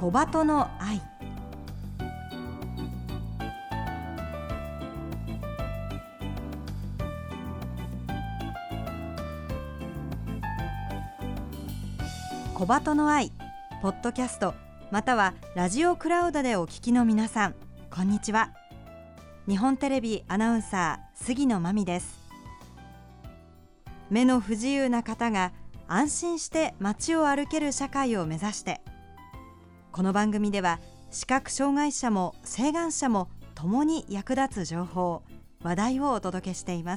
小鳩の愛。小鳩の愛ポッドキャストまたはラジオクラウドでお聞きの皆さん、こんにちは。日本テレビアナウンサー杉野真美です。目の不自由な方が安心して街を歩ける社会を目指して、この番組では視覚障害者も晴眼者も共に役立つ情報、話題をお届けしています。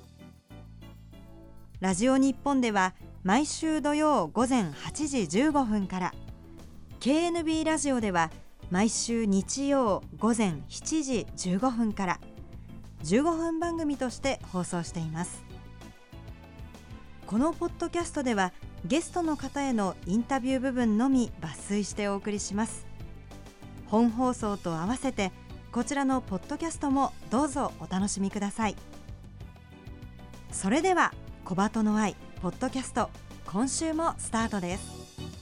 ラジオ日本では毎週土曜午前8時15分から、 KNB ラジオでは毎週日曜午前7時15分から15分番組として放送しています。このポッドキャストではゲストの方へのインタビュー部分のみ抜粋してお送りします。本放送と合わせてこちらのポッドキャストもどうぞお楽しみください。それでは小鳩の愛ポッドキャスト、今週もスタートです。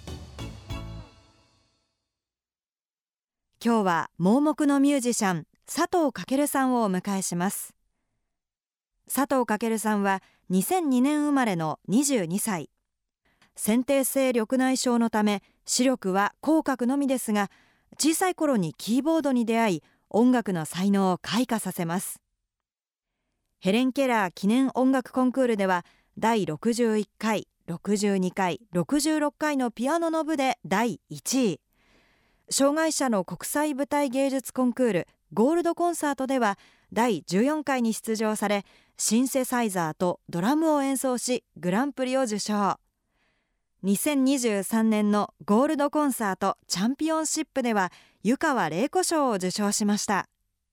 今日は盲目のミュージシャン佐藤健さんをお迎えします。佐藤健さんは2002年生まれの22歳。先天性緑内障のため視力は口角のみですが、小さい頃にキーボードに出会い、音楽の才能を開花させます。ヘレン・ケラー記念音楽コンクールでは第61回、62回、66回のピアノの部で第1位。障害者の国際舞台芸術コンクールゴールドコンサートでは第14回に出場され、シンセサイザーとドラムを演奏しグランプリを受賞。2023年のゴールドコンサートチャンピオンシップでは湯川玲子賞を受賞しました。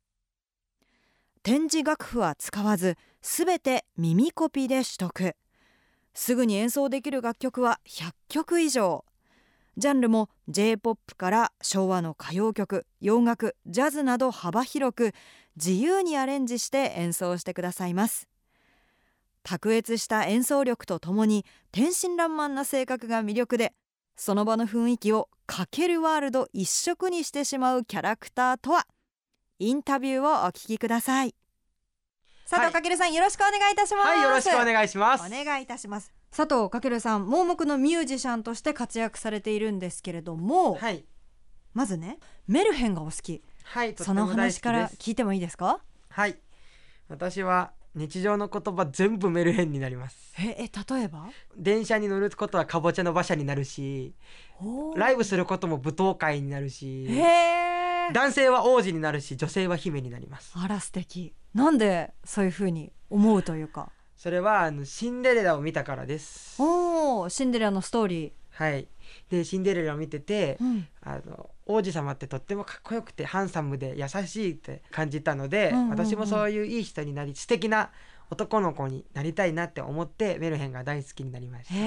展示楽譜は使わず、すべて耳コピで取得。すぐに演奏できる楽曲は100曲以上。ジャンルも J-POP から昭和の歌謡曲、洋楽、ジャズなど幅広く自由にアレンジして演奏してくださいます。卓越した演奏力とともに天真爛漫な性格が魅力で、その場の雰囲気をかけるワールド一色にしてしまうキャラクターとは。インタビューをお聞きください。佐藤健さん、よろしくお願いいたします。 はい、よろしくお願いします。 お願いいたします。佐藤健さん、盲目のミュージシャンとして活躍されているんですけれども、 はい、 まずね、メルヘンがお好き、 はい、 その話から聞いてもいいですか？ はい、私は日常の言葉全部メルヘンになります。 例えば？ 電車に乗ることはかぼちゃの馬車になるし、ライブすることも舞踏会になるし、男性は王子になるし、女性は姫になります。 あら素敵。なんでそういう風に思うというか。 それはシンデレラを見たからです。 シンデレラのストーリー。 はい。でシンデレラを見てて、王子様ってとってもかっこよくてハンサムで優しいって感じたので、私もそういういい人になり、素敵な男の子になりたいなって思ってメルヘンが大好きになりました。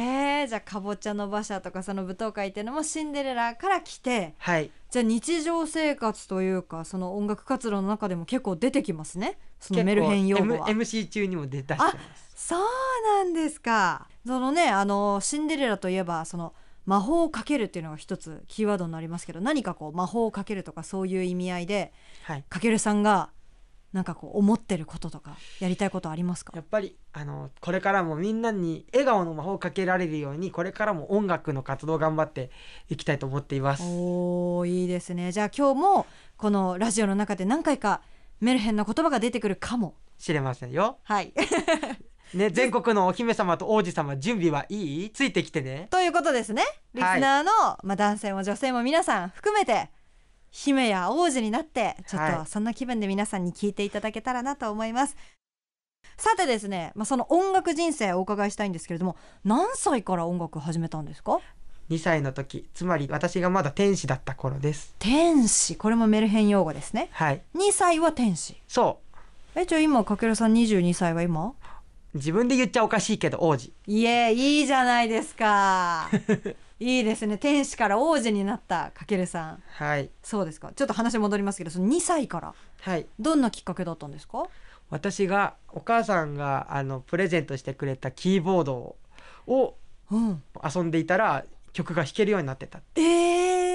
じゃあかぼちゃの馬車とかその舞踏会っていうのもシンデレラから来て、 はい、 じゃあ日常生活というかその音楽活動の中でも結構出てきますね、そのメルヘン用語は。 MC 中にも出してます。 そうなんですか。そのね、シンデレラといえばその魔法をかけるっていうのが一つキーワードになりますけど、何かこう魔法をかけるとかそういう意味合いで、かけるさんがなんかこう思ってることとかやりたいことありますか？ やっぱりこれからもみんなに笑顔の魔法をかけられるように、これからも音楽の活動頑張っていきたいと思っています。 いいですね。じゃあ今日もこのラジオの中で何回かメルヘンな言葉が出てくるかもしれませんよ。 はいね、全国のお姫様と王子様準備はいい？ついてきてねということですね。リスナーの、男性も女性も皆さん含めて姫や王子になってちょっとそんな気分で皆さんに聞いていただけたらなと思います。さてですね、その音楽人生をお伺いしたいんですけれども、何歳から音楽始めたんですか ？2歳の時、つまり私がまだ天使だった頃です。 天使、これもメルヘン用語ですね。 はい。 2歳は天使。 そう。 じゃあ今かけるさん22歳は今？ 自分で言っちゃおかしいけど王子。 いいじゃないですかいいですね。天使から王子になったかけるさん。 はい。 そうですか。ちょっと話戻りますけど、その2歳から、 はい、 どんなきっかけだったんですか？ 私がお母さんがプレゼントしてくれたキーボードを遊んでいたら、曲が弾けるようになってた。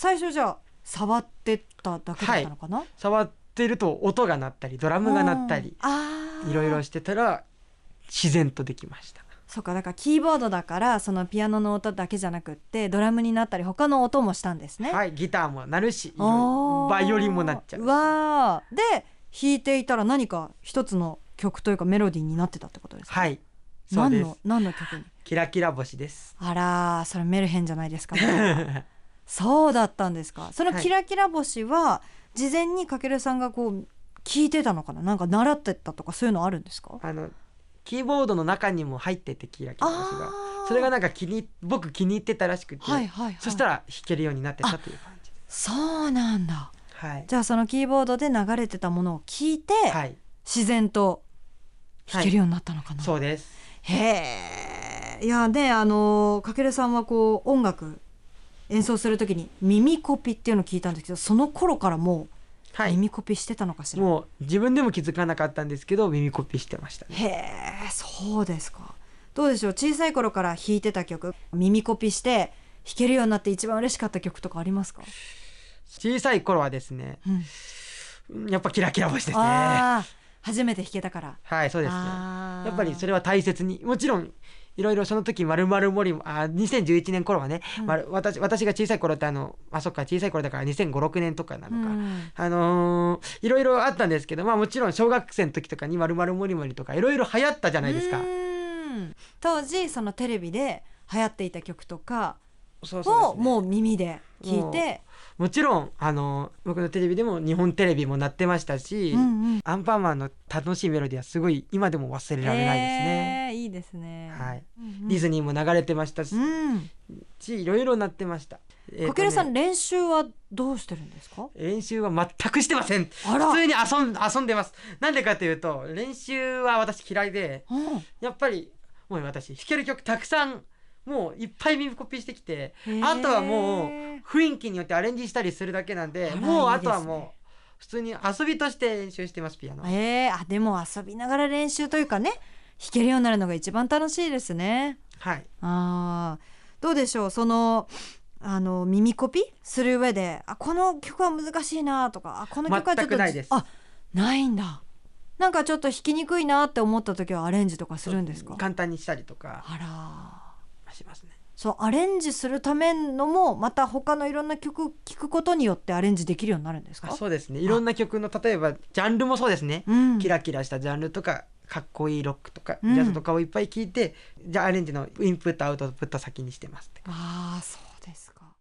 最初じゃあ触ってただけだったのかな、 触ってると音が鳴ったりドラムが鳴ったりいろいろしてたら自然とできました。 そうか、だからキーボードだからそのピアノの音だけじゃなくってドラムになったり他の音もしたんですね。 はい、ギターも鳴るしバイオリンも鳴っちゃう。 わー、で弾いていたら何か一つの曲というかメロディーになってたってことですか？ はい、そうです。 何の曲に？ キラキラ星です。 あらー、それメルヘンじゃないですかねそうだったんですか。そのキラキラ星は事前にかけるさんがこう聞いてたのかな、なんか習ってたとかそういうのあるんですか？ キーボードの中にも入っててキラキラ星が、それがなんか僕気に入ってたらしくて、そしたら弾けるようになってたという感じです。 そうなんだ、 はい、 じゃあそのキーボードで流れてたものを聞いて、 はい、 自然と弾けるようになったのかな、 はい、そうです。 へー、いやね、かけるさんはこう音楽演奏するときに耳コピっていうのを聞いたんですけど、その頃からもう耳コピしてたのかしら？ もう自分でも気づかなかったんですけど耳コピしてましたね。 へー、そうですか。どうでしょう、小さい頃から弾いてた曲耳コピして弾けるようになって一番嬉しかった曲とかありますか？ 小さい頃はですね、やっぱキラキラ星ですね。 初めて弾けたから。 はい、そうですね。やっぱりそれは大切に、もちろんいろいろその時〇〇森も2011年頃はね、私が小さい頃ってそっか小さい頃だから2005、6年とかなのか、いろいろあったんですけど、もちろん小学生の時とかに〇〇森森とかいろいろ流行ったじゃないですか。 当時そのテレビで流行っていた曲とかをもう耳で聞いて、 もちろん僕のテレビでも日本テレビも鳴ってましたし、アンパンマンの楽しいメロディーはすごい今でも忘れられないですね。 いいですね。 はい、ディズニーも流れてましたし、いろいろ鳴ってました。 かけるさん練習はどうしてるんですか？ 練習は全くしてません。普通に遊んでます。なんでかというと練習は私嫌いで、やっぱりもう私弾ける曲たくさんもういっぱい耳コピしてきて、あとはもう雰囲気によってアレンジしたりするだけなんで、もうあとはもう普通に遊びとして練習してます、ピアノ。 でも遊びながら練習というかね、弾けるようになるのが一番楽しいですね。 はい。 どうでしょう、その耳コピする上でこの曲は難しいなとか、この曲はちょっと全くないです。 ないんだ。なんかちょっと弾きにくいなって思った時はアレンジとかするんですか？ 簡単にしたりとかしますね。 そう、アレンジするためのもまた他のいろんな曲聴くことによってアレンジできるようになるんですか？ そうですね、いろんな曲の例えばジャンルもそうですね、キラキラしたジャンルとかかっこいいロックとかジャズとかをいっぱい聴いて、じゃあアレンジのインプットアウトプット先にしてますって。 そうですか。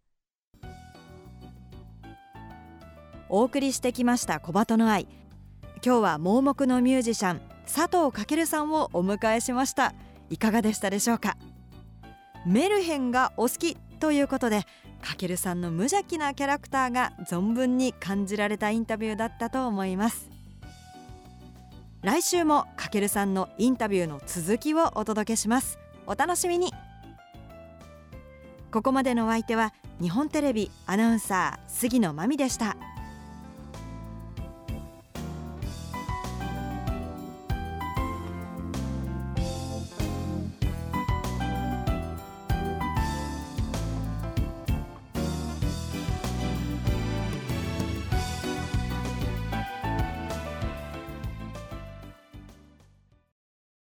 お送りしてきました小鳩の愛。今日は盲目のミュージシャン佐藤健さんをお迎えしました。いかがでしたでしょうか？メルヘンがお好きということで、健さんの無邪気なキャラクターが存分に感じられたインタビューだったと思います。来週も健さんのインタビューの続きをお届けします。お楽しみに。ここまでのお相手は日本テレビアナウンサー杉野真美でした。